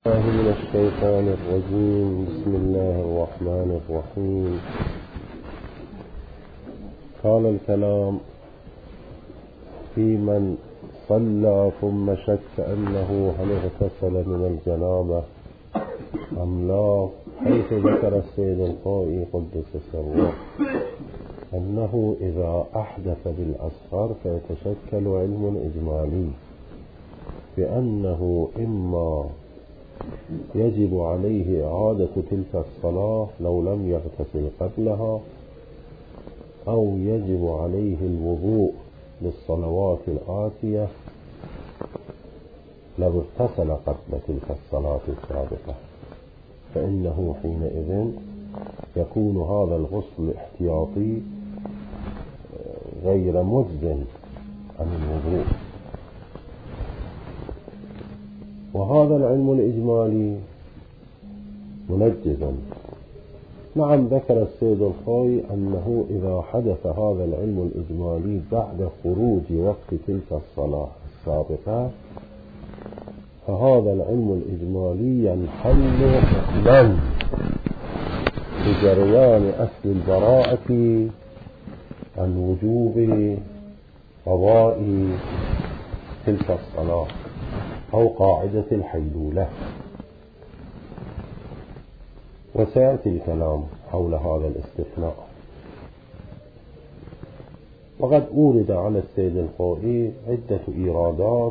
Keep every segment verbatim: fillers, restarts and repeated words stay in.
الله من الشيطان الرجيم. بسم الله الرحمن الرحيم. قال الكلام في من صلى ثم شك أنه هل اغتسل من الجنابة أم لا، حيث ذكر السيد الخوئي قدس سره أنه إذا أحدث بالأصغر فيتشكل علم إجمالي بأنه إما يجب عليه إعادة تلك الصلاة لو لم يغتسل قبلها، أو يجب عليه الوضوء للصلوات الآتية لو اغتسل قبل تلك الصلاة السابقة، فإنه حينئذ يكون هذا الغسل الاحتياطي غير مجزٍ عن الوضوء. وهذا العلم الإجمالي منجز. نعم، ذكر السيد الخوئي أنه إذا حدث هذا العلم الإجمالي بعد خروج وقت تلك الصلاة السابقة فهذا العلم الإجمالي ينحل حكما بجريان أصل البراءة عن وجوب قضاء تلك الصلاة أو قاعدة الحيلولة. وسيأتي الكلام حول هذا الاستثناء. وقد أورد على السيد الخوئي عدة إيرادات.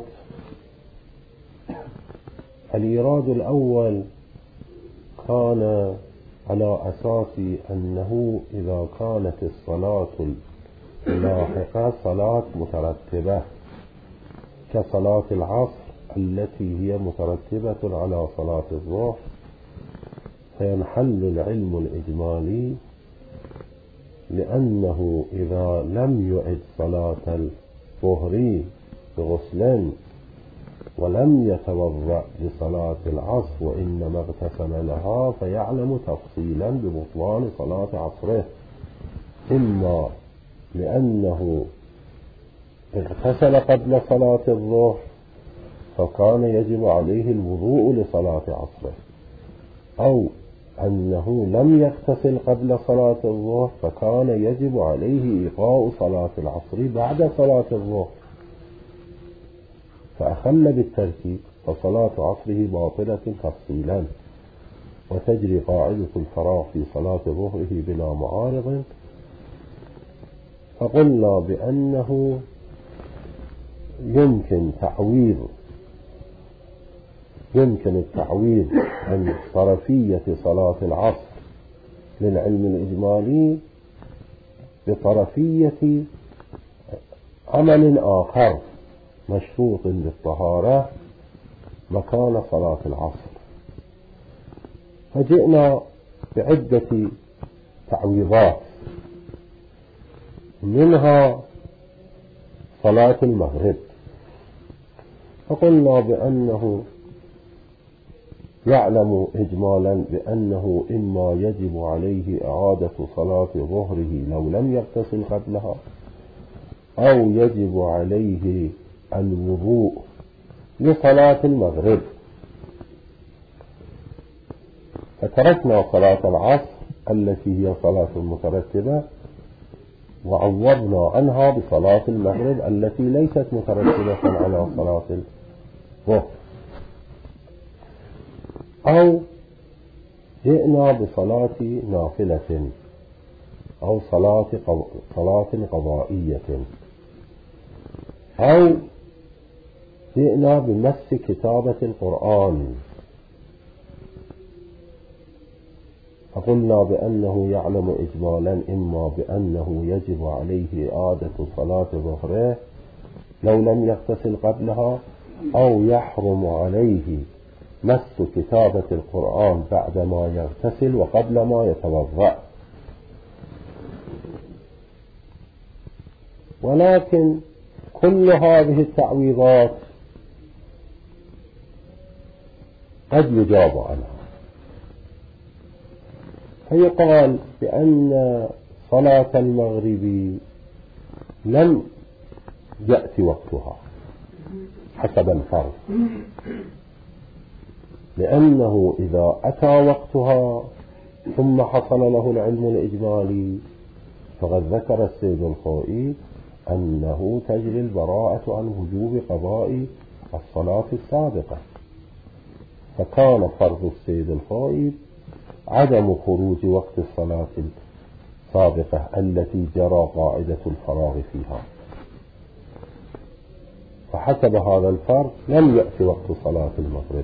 الإيراد الأول كان على أساس أنه إذا كانت الصلاة اللاحقة صلاة مترتبة كصلاة العصر التي هي مترتبة على صلاة الظهر، فينحل العلم الإجمالي لأنه إذا لم يعد صلاة الظهر بغسل ولم يتوضأ لصلاة العصر وإنما اغتسل لها فيعلم تفصيلا ببطلان صلاة عصره، إما لأنه اغتسل قبل صلاة الظهر فكان يجب عليه الوضوء لصلاة عصره، أو أنه لم يغتسل قبل صلاة الظهر فكان يجب عليه إيقاء صلاة العصر بعد صلاة الظهر، فأخل بالترتيب فصلاة عصره باطلة تفصيلا، وتجري قاعدة الفراغ في صلاة ظهره بلا معارض. فقلنا بأنه يمكن تعويض يمكن التعويض عن طرفية صلاة العصر للعلم الإجمالي بطرفية عمل آخر مشروط بالطهارة مكان صلاة العصر. فجئنا بعدة تعويضات، منها صلاة المغرب. فقلنا بأنه يعلم إجمالا بأنه إما يجب عليه إعادة صلاة ظهره لو لم يغتسل قبلها، أو يجب عليه الوضوء لصلاة المغرب. فتركنا صلاة العصر التي هي صلاة مترتبة وعوضنا عنها بصلاة المغرب التي ليست مترتبة على صلاة الظهر، أو جئنا بصلاة نافلة أو صلاة صلاة قضائية، أو جئنا بمس كتابة القرآن. فقلنا بأنه يعلم إجمالا إما بأنه يجب عليه إعادة صلاة ظهره لو لم يغتسل قبلها، أو يحرم عليه مس كتابة القرآن بعدما يغتسل وقبل ما يتوضأ. ولكن كل هذه التعويضات قد يجاب عنها، فيقال بأن صلاة المغرب لم يأتي وقتها حسب الفرض، لأنه إذا أتى وقتها ثم حصل له العلم الإجمالي فقد ذكر السيد الخوئي أنه تجري البراءة عن وجوب قضاء الصلاة السابقة، فكان فرض السيد الخوئي عدم خروج وقت الصلاة السابقة التي جرى قاعدة الفراغ فيها، فحسب هذا الفرض لم يأتي وقت صلاة المغرب،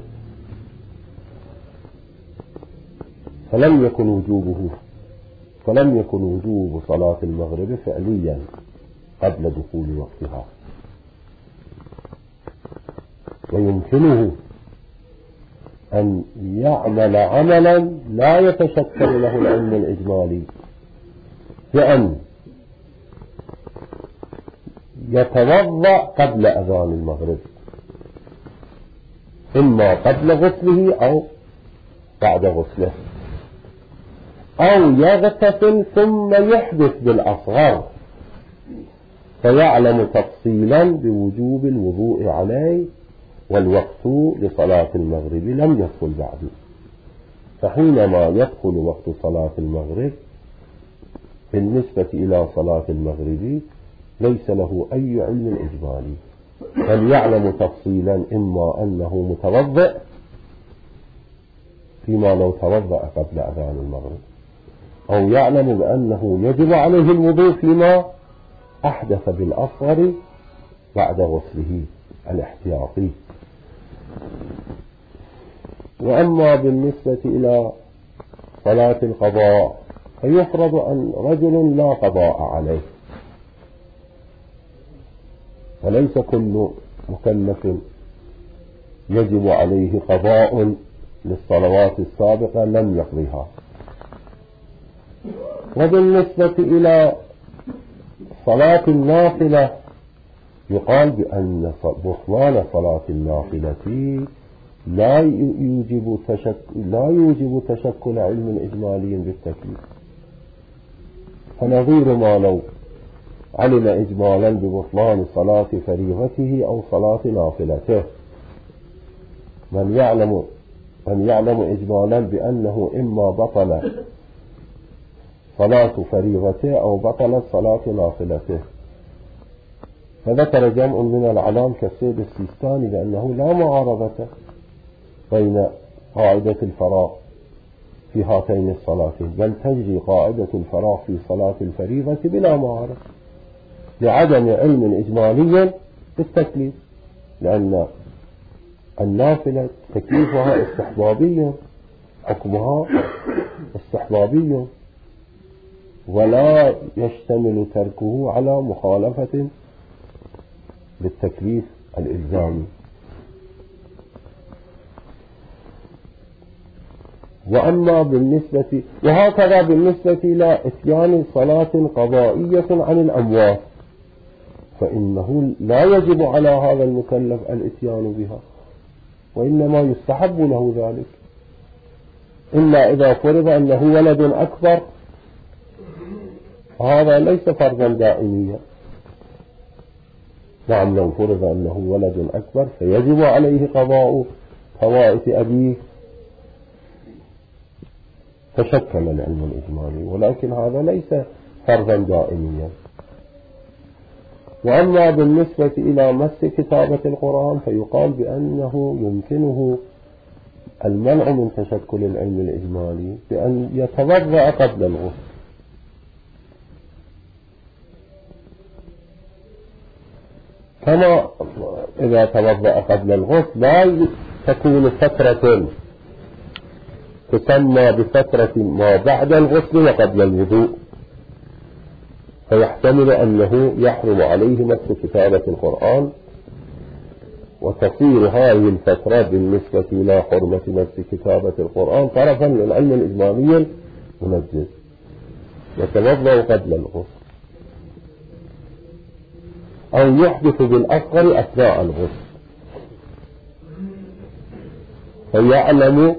فلم يكن وجوبه فلم يكن وجوب صلاة المغرب فعليا قبل دخول وقتها. ويمكنه أن يعمل عملا لا يتشكل له العلم الإجمالي، بأن يتوضأ قبل أذان المغرب، إما قبل غسله أو بعد غسله، أو يغتسل ثم يحدث بالأصغر فيعلم تفصيلا بوجوب الوضوء عليه والوقت لصلاة المغرب لم يدخل بعد. فحينما يدخل وقت صلاة المغرب بالنسبة إلى صلاة المغرب ليس له أي علم إجمالي، بل يعلم تفصيلا إما أنه متوضئ فيما لو توضأ قبل أذان المغرب، أو يعلم بأنه يجب عليه الوضوء فيما أحدث بالأصغر بعد غسله الاحتياطي. وأما بالنسبة إلى صلاة القضاء فيفرض أن رجل لا قضاء عليه، وليس كل مكلف يجب عليه قضاء للصلوات السابقة لم يقضيها. وبالنسبة إلى صلاة النافلة يقال بأن بطلان صلاة النافلة لا يوجب تشكل لا يوجب تشكل علم إجمالي بالتكليف، فنظير ما لو علم إجمالا ببطلان صلاة فريضته أو صلاة نافلته، من يعلم من يعلم إجمالا بأنه إما بطل صلاة فريضته أو بطلت صلاة نافلته. فذكر جمع من العلام كالسيد السيستاني بأنه لا معارضة بين قاعدة الفراغ في هاتين الصلاتين، بل تجري قاعدة الفراغ في صلاة الفريضة بلا معارضة لعدم علم إجمالي بالتكليف، لأن النافلة تكليفها استحبابي، حكمها استحبابي، ولا يشتمل تركه على مخالفة للتكليف الإلزامي. وأما بالنسبة وهكذا بالنسبة إلى إتيان صلاة قضائية عن الأموات فإنه لا يجب على هذا المكلف الإتيان بها، وإنما يستحب له ذلك، إلا إذا فرض أنه ولد أكبر، هذا ليس فرضا دائميا. نعم، لو فرض أنه ولد أكبر فيجب عليه قضاء فوائت أبيه تشكل العلم الإجمالي، ولكن هذا ليس فرضا دائميا. وأما بالنسبة إلى مس كتابة القرآن فيقال بأنه يمكنه المنع من تشكل العلم الإجمالي بأن يتوضأ قبل الغسل، كما إذا توضأ قبل الغسل لا تكون فترة تسمى بفترة ما بعد الغسل وقبل الوضوء، فيحتمل أنه يحرم عليه مس كتابة القرآن، وتصير هذه الفترة بالنسبة إلى حرمة مس كتابة القرآن طرفا للعلم الإجمالي المنجز، يتوضأ قبل الغسل، أو يحدث بالأصغر أثناء الغسل فيعلم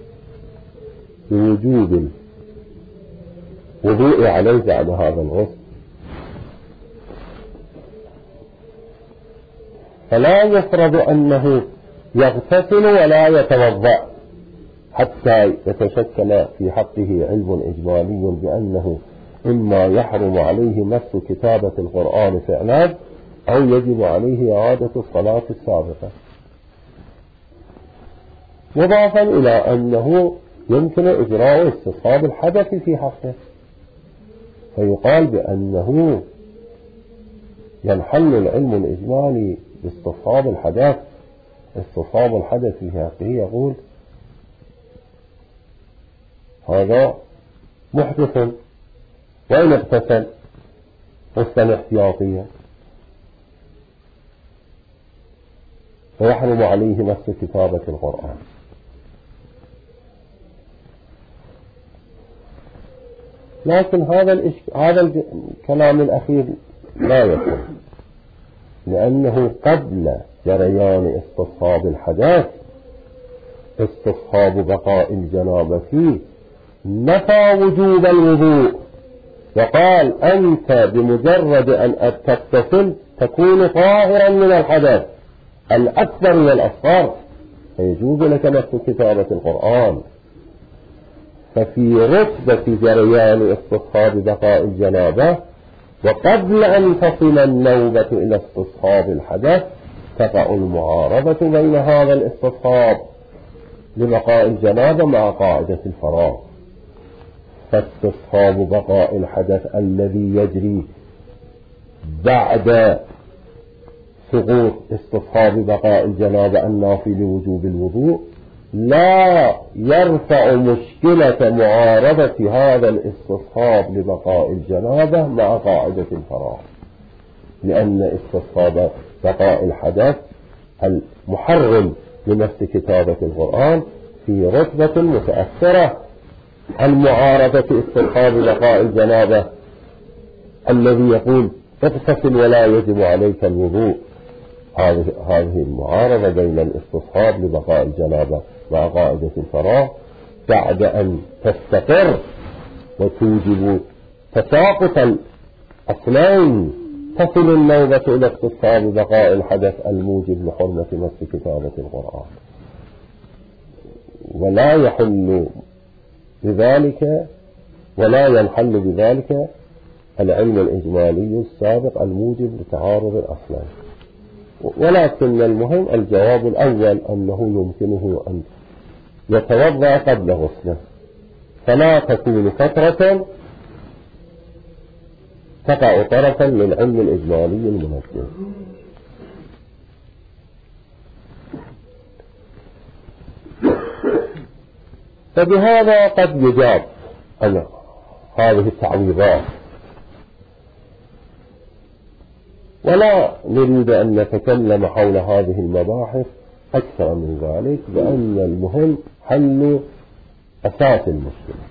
بوجوب الوضوء عليه بعد هذا الغسل، فلا يفرض أنه يغتسل ولا يتوضأ حتى يتشكل في حقه علم إجمالي بأنه إما يحرم عليه مس كتابة القرآن فعلا أو يجب عليه إعادة الصلاة السابقة، مضافا إلى أنه يمكن إجراء استصحاب الحدث في حقه، فيقال بأنه ينحل العلم الإجمالي باستصحاب الحدث. استصحاب الحدث في حقه يقول هذا محدث وإن اغتسل غسلا احتياطيا فيحرم عليه مس كتابة القرآن. لكن هذا الإشك... هذا الكلام الأخير لا يكون، لأنه قبل جريان استصحاب الحدث استصحاب بقاء الجنابة فيه نفى وجوب الوضوء، وقال أنت بمجرد أن تغتسل تكون طاهرا من الحدث الأكبر والأصغر فيجوز لك مس كتابة القرآن. ففي رتبة جريان استصحاب بقاء الجنابة وقبل أن تصل النوبة إلى استصحاب الحدث تقع المعارضة بين هذا الاستصحاب لبقاء الجنابة مع قاعدة الفراغ. فاستصحاب بقاء الحدث الذي يجري بعد سقوط استصحاب بقاء الجنابة النافي لوجوب الوضوء لا يرفع مشكلة معارضة هذا الاستصحاب لبقاء الجنابة مع قاعدة الفراغ، لأن استصحاب بقاء الحدث المحرم لمس كتابة القرآن في رتبة متأثرة عن معارضة استصحاب بقاء الجنابة الذي يقول اغتسل ولا يجب عليك الوضوء. هذه المعارضة بين الاستصحاب لبقاء الجنابة مع قاعدة الفراغ بعد أن تستقر وتوجب تساقط الأصلين تصل النوبة إلى استصحاب بقاء الحدث الموجب لحرمة مس كتابة القرآن، ولا يحل بذلك ولا ينحل بذلك العلم الإجمالي السابق الموجب لتعارض الأصلين. ولكن المهم الجواب الأول أنه يمكنه أن يتوضأ قبل غسله، فلا تكون فترة تقع طرفا للعلم الإجمالي المنجز. فبهذا قد يجاب عن هذه التعويضات، ولا نريد أن نتكلم حول هذه المباحث أكثر من ذلك، لأن المهم حل أساس المشكلة.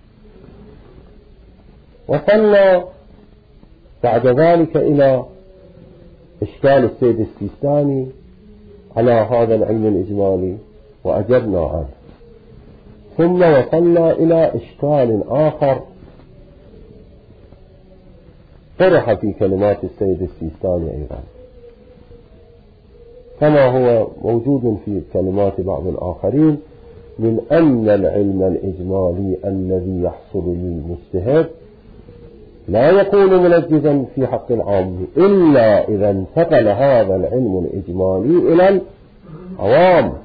وصلنا بعد ذلك إلى إشكال السيد السيستاني على هذا العلم الإجمالي وأجبنا عنه، ثم وصلنا إلى إشكال آخر طرح في كلمات السيد السيستاني أيضا، كما هو موجود في كلمات بعض الآخرين، من أن العلم الإجمالي الذي يحصل للمجتهد لا يكون منجزا في حق العام إلا إذا انتقل هذا العلم الإجمالي إلى العوام.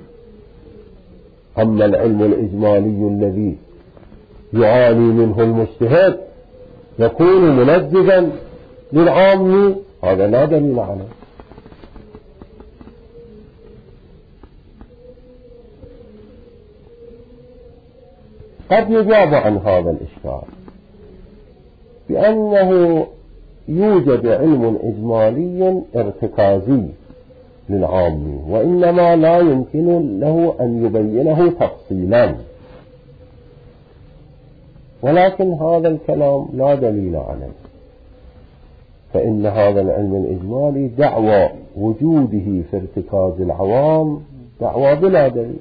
أما العلم الإجمالي الذي يعاني منه المجتهد يكون منجزا للعام، هذا لا دليل عليه. قد يجاب عن هذا الإشكال بأنه يوجد علم إجمالي ارتكازي للعام، وإنما لا يمكن له أن يبينه تفصيلا، ولكن هذا الكلام لا دليل عليه، فإن هذا العلم الإجمالي دعوى وجوده في ارتكاز العوام دعوى بلا دليل،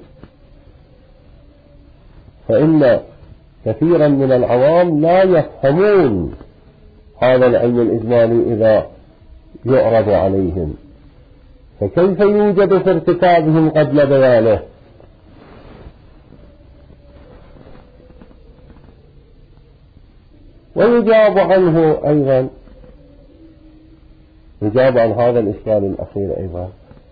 فإن كثيرا من العوام لا يفهمون هذا العلم الإجمالي إذا يعرض عليهم، فكيف يوجد في ارتكابهم قبل بيانه؟ ويجاب عنه أيضا، يجاب عن هذا الإشكال الأخير أيضا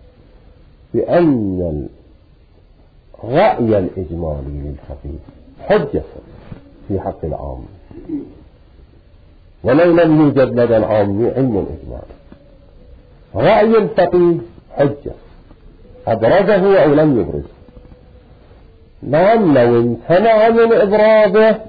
بأن الرأي الإجمالي للفقيه حجة في حق العام، ولو لم يوجد لدى العام علم الإجمال. رأي الفقيه حجة أبرزه أو لم يبرزه، نعم لو امتنع من إبرازه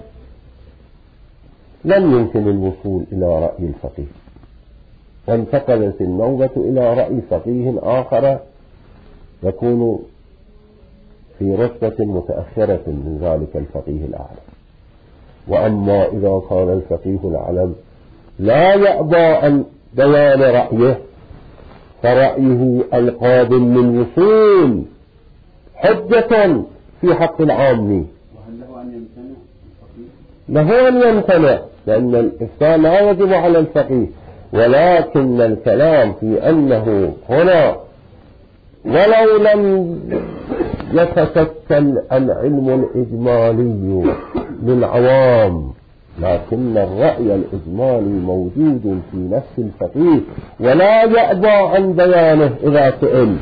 لم يمكن الوصول إلى رأي الفقيه، وانتقلت النوبة إلى رأي فقيه آخر يكون في رتبة متأخرة من ذلك الفقيه الأعلى. وأما إذا كان الفقيه الأعلم لا يأبى عن بيان رأيه فرأيه القابل للوصول حجة في حق العام. وهل له أن يمتنع الفقيه؟ له أن يمتنع، لأن الإفتاء لا يجب على الفقيه، ولكن الكلام في أنه هنا ولو لم يتشكل العلم الإجمالي للعوام لكن الرأي الإجمالي موجود في نفس الفقيه ولا يأبى عن بيانه إذا سئل.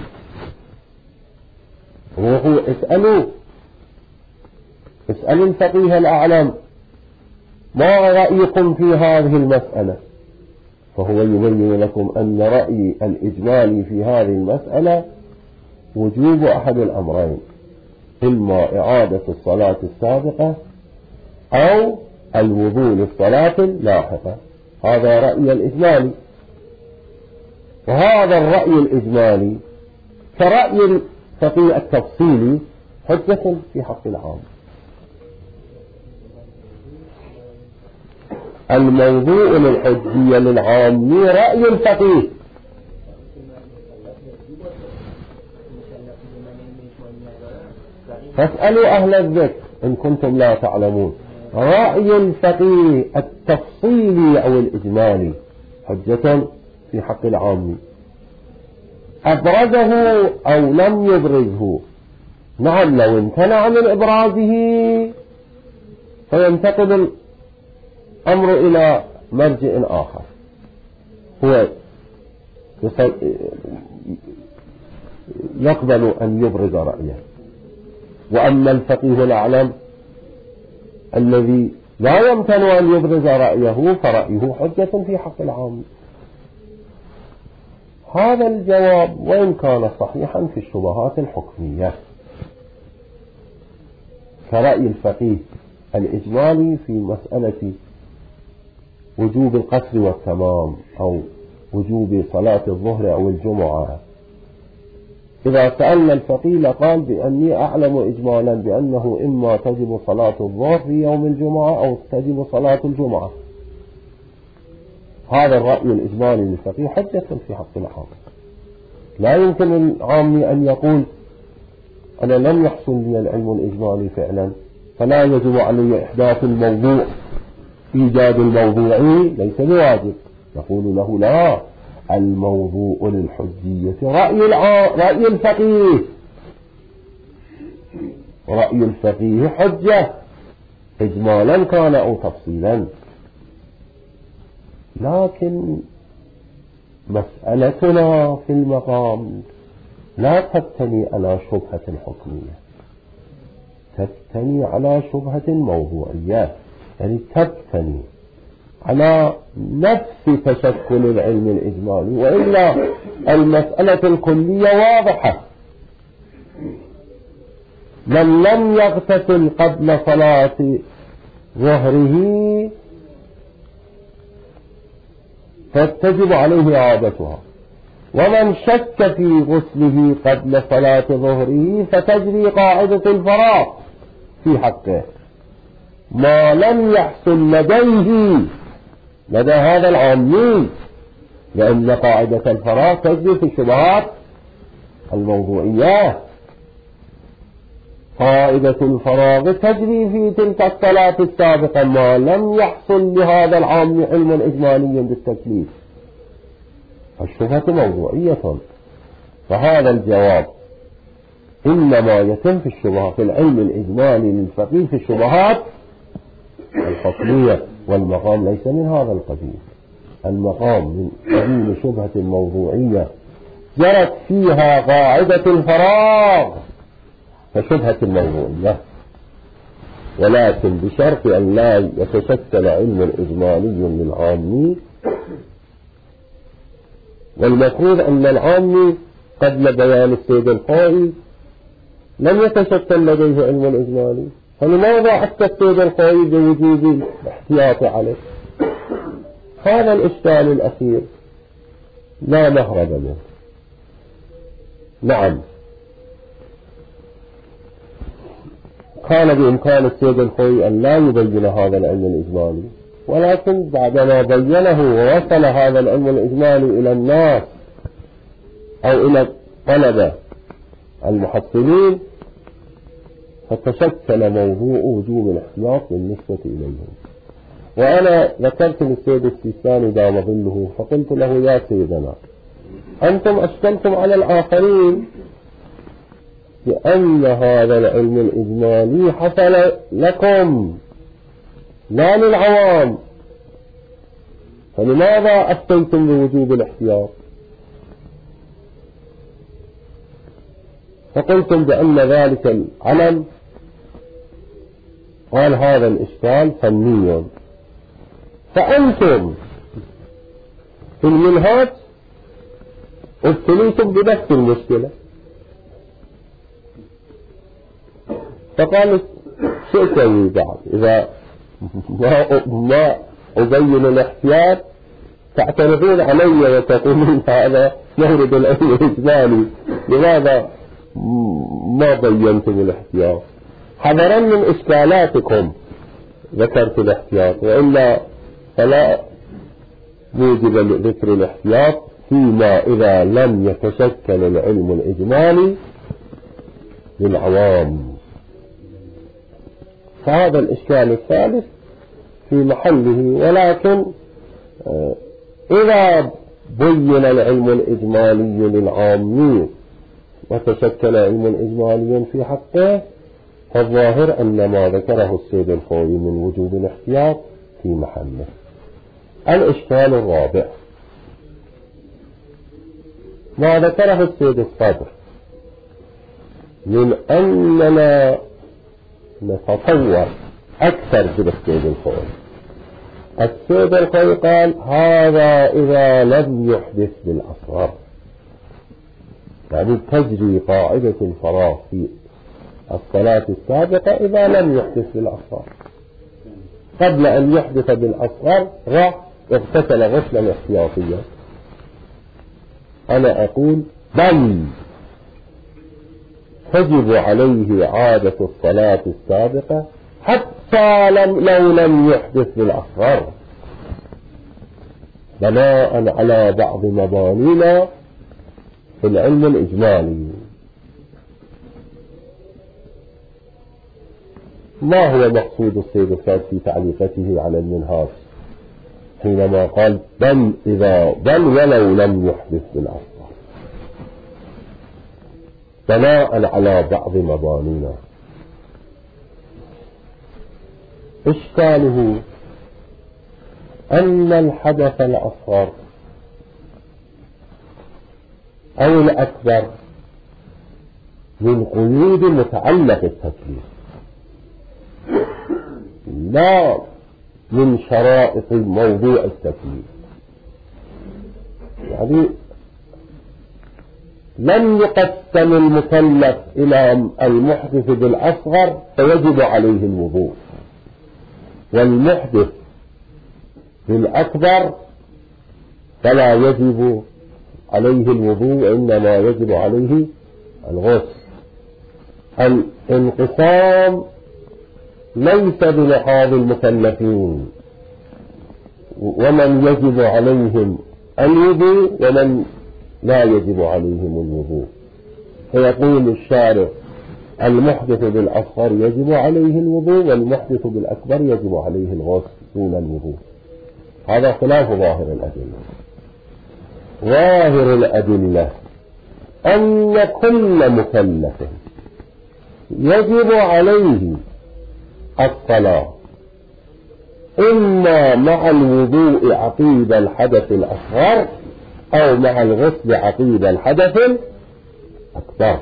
روحوا اسألوا اسألوا الفقيه الأعلم ما رأيكم في هذه المسألة، فهو يبين لكم أن رأي الإجمالي في هذه المسألة وجوب أحد الأمرين، إما إعادة الصلاة السابقة أو الوضوء للصلاة اللاحقة. هذا رأي الإجمالي، وهذا الرأي الإجمالي كرأي الفقيه التفصيلي حجة في حق العام. الموضوع للحجية للعام رأي الفقيه. فاسألوا أهل الذكر إن كنتم لا تعلمون. رأي الفقيه التفصيلي أو الإجمالي حجة في حق العام، أبرزه أو لم يبرزه. نعم لو امتنع من إبرازه فينتقل الأمر إلى مرجع آخر، هو يقبل أن يبرز رأيه. وأما الفقيه الأعلم الذي لا يمتنع أن يبرز رأيه فرأيه حجة في حق العام. هذا الجواب وإن كان صحيحا في الشبهات الحكمية كرأي الفقيه الإجمالي في مسألة وجوب القصر والتمام أو وجوب صلاة الظهر أو الجمعة. إذا سألنا الفقيه لقال بأني أعلم إجمالا بأنه إما تجب صلاة الظهر في يوم الجمعة أو تجب صلاة الجمعة. هذا الرأي الإجمالي للفقيه حجة في حق العام. لا يمكن العامي أن يقول أنا لم يحصل لي العلم الإجمالي فعلا فلا يجب علي إحداث الموضوع، إيجاد الموضوعي ليس بواجب. نقول له لا، الموضوع للحجية رأي رأي الفقيه، رأي الفقيه حجة إجمالا كان أو تفصيلا. لكن مسألتنا في المقام لا تبتني على شبهة حكمية، تبتني على شبهة موضوعية، يعني تبتني على نفس تشكل العلم الإجمالي، وإلا المسألة الكلية واضحة. من لم يغتسل قبل صلاة ظهره فتجب عليه إعادتها، ومن شك في غسله قبل صلاة ظهره فتجري قاعدة الفراغ في حقه ما لم يحصل لديه لدى هذا العامي، لأن قاعدة الفراغ تجري في الشبهات الموضوعية. قاعدة الفراغ تجري في تلك الصلاة السابقة ما لم يحصل لهذا العام علم إجمالي بالتكليف، الشبهة موضوعية. فهذا الجواب إنما يتم في الشبهة في العلم الإجمالي للفقيه في الشبهات الحكمية، والمقام ليس من هذا القبيل. المقام من قبيل شبهة موضوعية جرت فيها قاعدة الفراغ فشبهة الموضوعية، ولكن بشرط أن لا يتشكل علم إجمالي للعامي. والمفروض أن العامي قبل بيان السيد القائي لم يتشكل لديه علم الإجمالي، فلماذا أفتى السيد القائي بوجود الاحتياط عليه؟ هذا الإشكال الأخير لا مهرب منه. نعم، كان بإمكان السيد الخوي أن لا يبين هذا العلم الإجمالي، ولكن بعدما بينه ووصل هذا العلم الإجمالي إلى الناس أو إلى الطلبة المحصلين فتشكل موضوع وجوب الاحتياط بالنسبة إليهم. وأنا ذكرت للسيد السيستاني دام ظله فقلت له: يا سيدنا، أنتم أشكلتم على الآخرين بأن هذا العلم الإجمالي حصل لكم لا للعوام، فلماذا أفتيتم بوجوب الاحتياط؟ فقلتم بأن ذلك العلم، قال هذا الإشكال فني، فأنتم في المنهاج ابتليتم بنفس المشكلة. فقال: شو أسوي بعد إذا ما, ما أبين الاحتياط تعترضون علي وتقولون هذا مورد العلم الإجمالي، لماذا ما بينتم الاحتياط؟ حذرا من إشكالاتكم ذكرت الاحتياط، وإلا فلا موجب ذكر الاحتياط فيما إذا لم يتشكل العلم الإجمالي للعوام. فهذا الإشكال الثالث في محله، ولكن إذا بين العلم الإجمالي للعامين وتشكل علم إجمالي في حقه فالظاهر أن ما ذكره السيد الخوي من وجود الاحتياط في محله. الإشكال الرابع ما ذكره السيد الصدر من أننا نتصور أكثر في السيد الخوي. السيد الخوي قال: هذا إذا لم يحدث بالأصغر، يعني تجري قاعدة الفراغ في الصلاة السابقة إذا لم يحدث بالأصغر. قبل أن يحدث بالأصغر راح اغتسل غسلا احتياطيا. أنا أقول: بل تجب عليه عادة الصلاة السابقة حتى لم لو لم يحدث بالأصغر، بناء على بعض مبانينا في العلم الإجمالي. ما هو مقصود السيد السادس في تعليقته على المنهاج حينما قال: بل إذا بل ولو لم يحدث بالأصغر، بناء على بعض مبانينا؟ إشكاله أن الحدث الأصغر أو الأكبر من قيود متعلق التكليف، لا من شرائط موضوع التكليف. يعني لم يقسم المكلف إلى المحدث بالأصغر فيجب عليه الوضوء، والمحدث بالأكبر فلا يجب عليه الوضوء، إنما يجب عليه الغسل. الانقسام ليس بلحاظ المكلفين، ومن يجب عليهم الوضوء ومن لا يجب عليهم الوضوء. فيقول الشارع: المحدث بالأصغر يجب عليه الوضوء، والمحدث بالأكبر يجب عليه الغسل دون الوضوء. هذا خلاف ظاهر الأدلة. ظاهر الأدلة أن كل مكلف يجب عليه الصلاة إما مع الوضوء عقيب الحدث الأصغر أو مع الغسل عقيب الحدث الأكبر.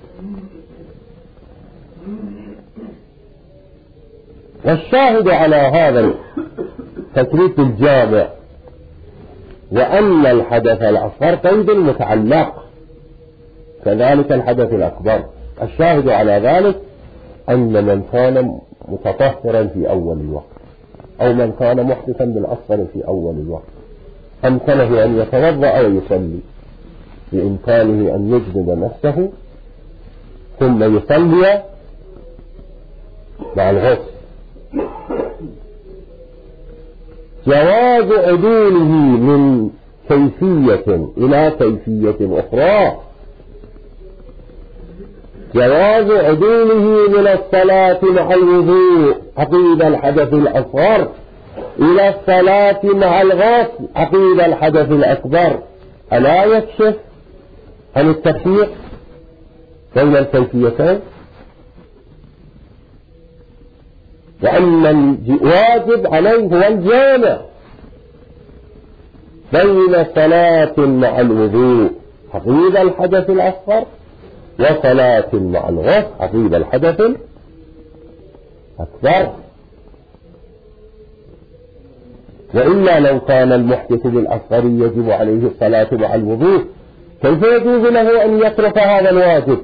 والشاهد على هذا التشريط الجامع وأن الحدث الأصغر قيد متعلق كذلك الحدث الأكبر. الشاهد على ذلك أن من كان متطهرا في أول الوقت أو من كان محدثا بالأصغر في أول الوقت أمكنه أن يتوضأ ويصلي، بإمكانه أن يجلد نفسه ثم يصلي مع الغسل. جواز عدوله من كيفية إلى كيفية أخرى، جواز عدوله من الصلاة مع الوضوء عقيب الحدث الأصغر إلى الصلاة مع الغسل عقيب الحدث الأكبر، ألا يكشف عن التفريق بين الكيفيتين؟ وأن الواجب عليه هو الجامع بين صلاة مع الوضوء عقيب الحدث الأصغر وصلاة مع الغسل عقيب الحدث الأكبر. وإلا لو كان المحدث بالأصغر يجب عليه الصلاة مع الوضوء كيف يجوز له أن يترك هذا الواجب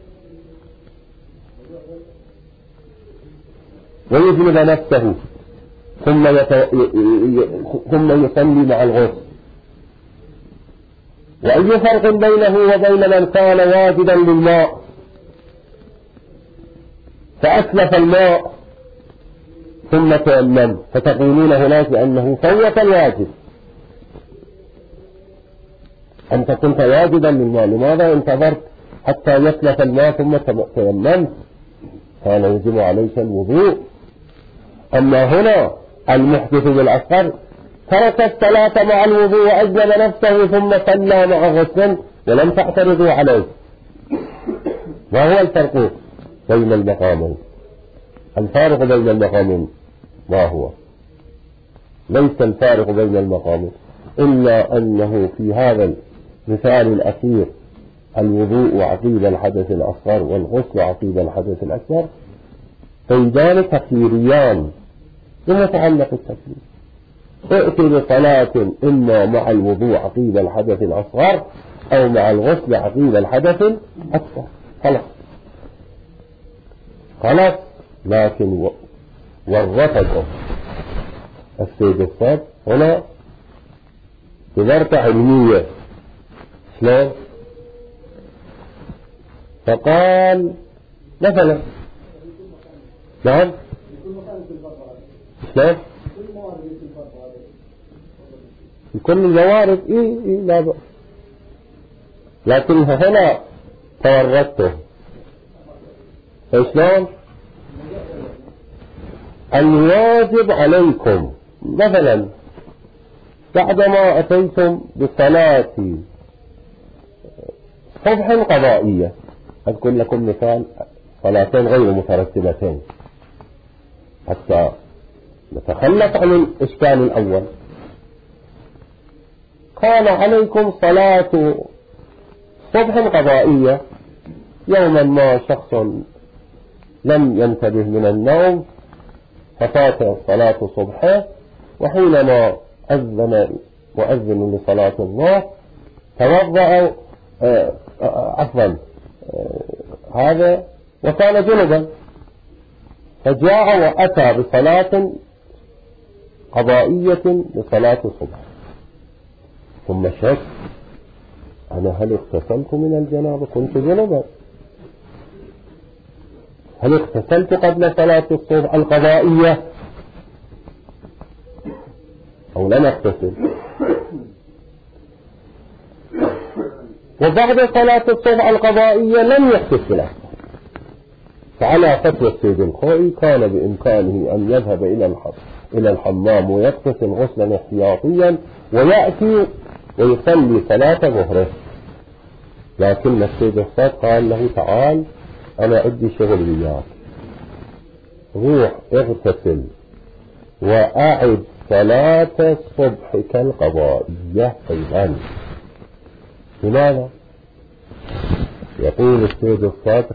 ويجلد نفسه ثم, يت... ثم يصلي مع الغسل؟ وأي فرق بينه وبين من كان واجدا للماء فأسلف الماء ثم تيمم، فتقولون هناك أنه فوت الواجب؟ أنت كنت واجدا للماء، لماذا انتظرت حتى يسلف الماء ثم تيممت؟ كان يجب عليك الوضوء. أما هنا المحدث بالأصغر ترك الصلاة مع الوضوء وأجلب نفسه ثم صلى مع غسل ولم تعترضوا عليه. ما هو الفرق بين المقامين؟ الفارق بين المقامين ما هو؟ ليس الفارق بين المقامين إلا أنه في هذا المثال الأخير الوضوء عقيب الحدث الأصغر والغسل عقيب الحدث الأكبر قيدان تخييريان بمتعلق التكليف. ائت بصلاة إما مع الوضوء عقيب الحدث الأصغر أو مع الغسل عقيب الحدث الأكبر، خلاص خلاص. لكن ورطته السيد الصاد هنا بمرتع علمية، شلون؟ فقال مثلا نعم شلون في كل الموارد إيه إيه لا بأس، لكن هنا تورطته. شلون؟ الواجب عليكم مثلا بعدما أتيتم بصلاة صبح قضائية، أذكر لكم مثال صلاتين غير مترتبتين حتى نتخلص عن الإشكال الأول. كان عليكم صلاة صبح قضائية، يوما ما شخص لم ينتبه من النوم ففات صلاة صبحه، وحينما أذن مؤذن لصلاة الله توضأ عفوا هذا وكان جنبا، فجاء وأتى بصلاة قضائية لصلاة الصبح، ثم شك أنا هل اغتسلت من الجنابة؟ كنت جنبا، هل اغتسلت قبل صلاة الصبح القضائية أو لم اغتسل؟ وبعد صلاة الصبح القضائية لم يغتسل، فعلى فتوى السيد الخوئي كان بإمكانه أن يذهب إلى إلى الحمام ويغتسل غسلا احتياطيا ويأتي ويصلي صلاة ظهره. لكن السيد الصاد قال له تعال أنا عندي شغل وياك، روح اغتسل وأعد صلاة الصبح كالقضائية أيضا. لماذا؟ يقول السيد الصدر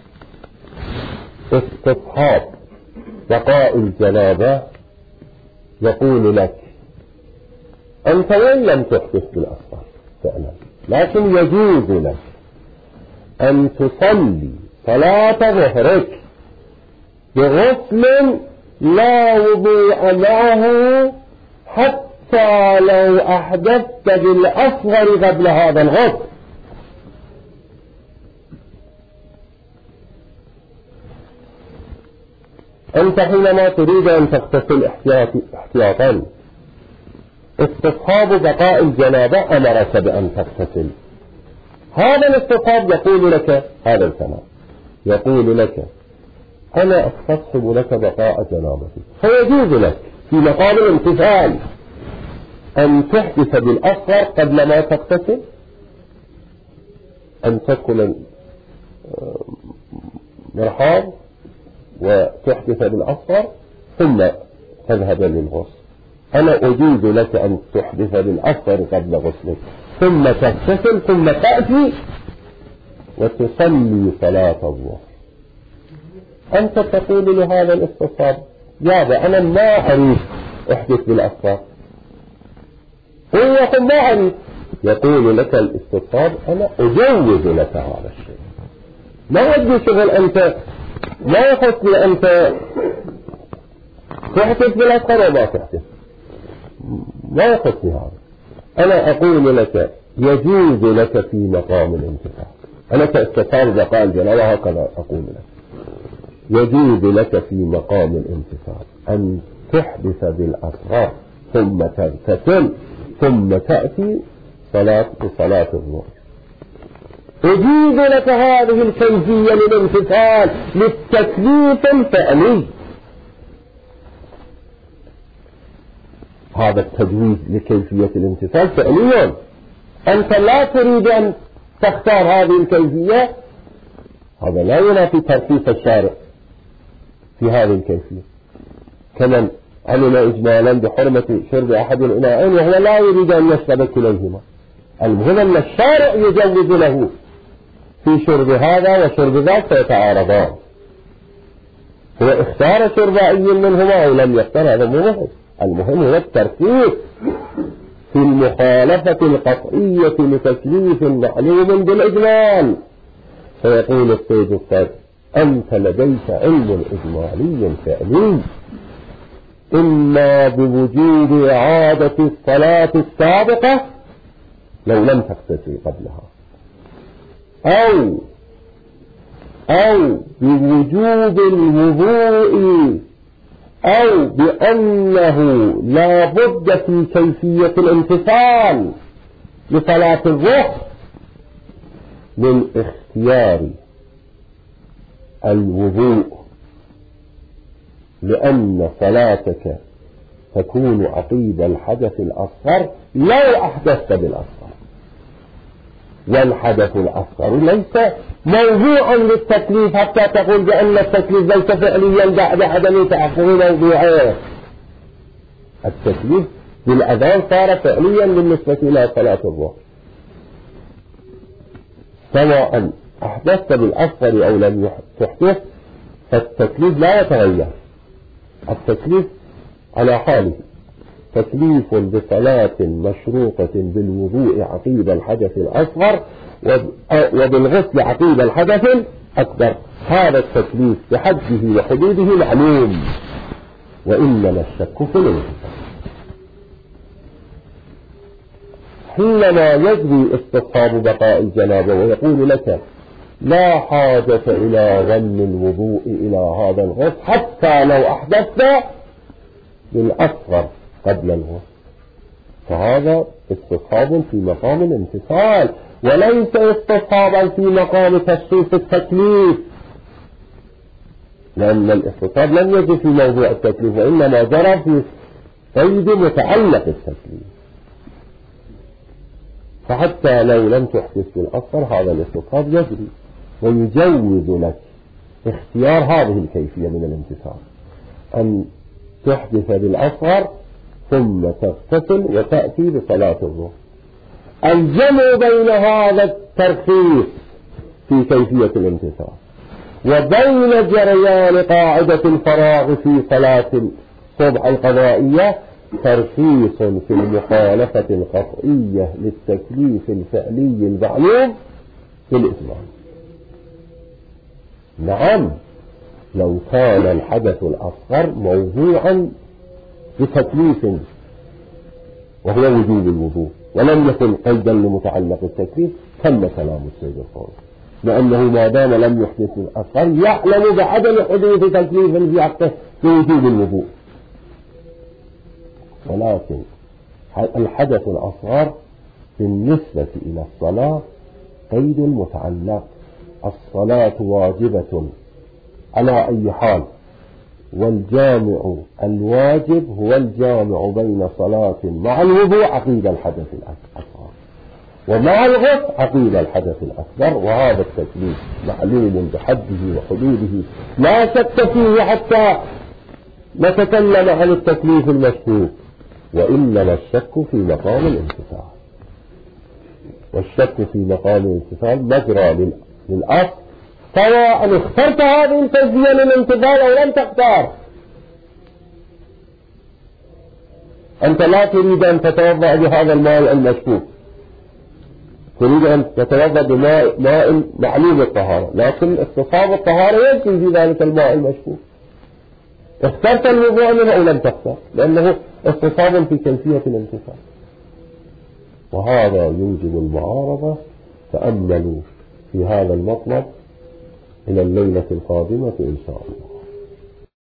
استصحاب بقاء الجنابة يقول لك أنت وإن لم تحدث بالأصغر فعلا، لكن يجوز لك أن تصلي صلاة ظهرك بغسل لا وضوء معه حتى لو أحدثت بالأصغر قبل هذا الغسل. أنت حينما تريد أن تغتسل احتياطا استصحاب بقاء الجنابة أمرك بأن تغتسل، هذا الاستصحاب يقول لك هذا الكلام، يقول لك أنا أستصحب لك بقاء جنابتي، فيجوز لك في مقام الامتثال أن تحدث بالأصغر قبل ما تغتسل، أن تدخل مرحاض وتحدث بالأصغر ثم تذهب للغسل. أنا أجيز لك أن تحدث بالأصغر قبل غسلك ثم تغتسل ثم تأتي وتصلي صلاة الظهر. أنت تقول لهذا الاستصحاب يا أنا ما أريد أحدث بالأصغر، هو يقول ما أريد، يقول لك الاستصحاب أنا أجوز لك هذا الشيء، ما أدري شغل أنت ما يخص لي أنت تحدث بالأصغر وما تحدث، ما يخصني هذا. أنا أقول لك يجوز لك في مقام الانتفاع، أنا كاستثار بقاء الجنابة هكذا أقول لك يجوز لك في مقام الانتفاع أن تحدث بالأصغر ثم تغتسل ثم تأتي صلاة بصلاة الظهر. أجيز لك هذه الكيفية للانتفاع للتكليف الفعلي، هذا التجويز لكيفية الامتثال فعليا. أنت لا تريد أن تختار هذه الكيفية، هذا لا ينافي ترخيص الشارع في هذه الكيفية. كمن علم إجمالا بحرمة شرب أحد الإناءين وهو لا يريد أن يشرب كليهما، المهم أن الشارع يجوز له في شرب هذا وشرب ذاك فيتعارضان، هو اختار شرب أي منهما أو لم يختار، هذا مهم. المهم هو التركيز في المخالفة القطعية لتكليف معلوم بالإجمال. فيقول السيد الصدر أنت لديك علم إجمالي فعلي، إما بوجوب إعادة الصلاة السابقة لو لم تغتسل قبلها، أو أو بوجوب الوضوء، أو بأنه لا بد في كيفية الامتثال لصلاة الظهر من اختيار الوضوء، لأن صلاتك تكون عقيب الحدث الأصغر لو أحدثت بالأصغر، والحدث الأصغر ليس موضوعا للتكليف حتى تقول بأن التكليف ليس فعليا بعد عدم تحقق موضوعه. التكليف بالأذان صار فعليا بالنسبة إلى صلاة الظهر، سواء أحدثت بالأصغر أو لم تحدث فالتكليف لا يتغير، التكليف على حاله، تكليف بصلاة مشروطة بالوضوء عقيب الحدث الأصغر وبالغسل عقيب الحدث الأكبر، هذا التكليف بحده وحدوده معلوم، وإنما الشك في الانتفاع. حينما يجري استصحاب بقاء الجنابة ويقول لك لا حاجة إلى غن الوضوء إلى هذا الغسل حتى لو أحدثت بالأصغر قبل الغسل، فهذا استصحاب في مقام الامتثال وليس استصحابا في مقام تشخيص التكليف، لأن الاستصحاب لم يجد في موضوع التكليف وإنما جرى في قيد متعلق التكليف. فحتى لو لم تحدث بالأصغر هذا الاستصحاب يجري ويجوز لك اختيار هذه الكيفية من الامتثال، أن تحدث بالأصغر ثم تغتسل وتأتي بصلاة الظهر. الجمع بين هذا الترخيص في كيفية الامتثال وبين جريان قاعدة الفراغ في صلاة الصبح القضائية ترخيص في المخالفة القطعية للتكليف الفعلي المعلوم في الإتمام. نعم، لو كان الحدث الأصغر موضوعا بتكليف وهو وجوب الوضوء ولم يكن قيدا لمتعلق التكليف تم كلام السيد القاضي، لأنه ما دام لم يحدث الأصغر يعلم بعدم حدوث تكليف في حقه بوجوب الوضوء. ولكن الحدث الأصغر بالنسبة إلى الصلاة قيد متعلق، الصلاة واجبة على أي حال، والجامع الواجب هو الجامع بين صلاة مع الوضوء عقيد الحدث الأصغر ومع الغسل عقيد الحدث الأكبر، وهذا التكليف معلوم بحده وحدوده لا شك فيه حتى نتكلم عن التكليف المشكوك، وإنما الشك في مقام الامتثال، والشك في مقام الامتثال مجرى للأصل، سواء اخترت هذه التجزية للامتثال أو لم تختار. أنت لا تريد أن تتوضأ بهذا الماء المشكوك، تريد أن تتوضأ بماء ماء معلوم الطهارة، لكن استصحاب الطهارة يجري في ذلك الماء المشكوك. اخترت الوضوء منه أو لم تختار، لأنه استصحاب في كيفية الامتثال، وهذا يوجب المعارضة. تأملوا في هذا المطلب إلى الليلة القادمة إن شاء الله.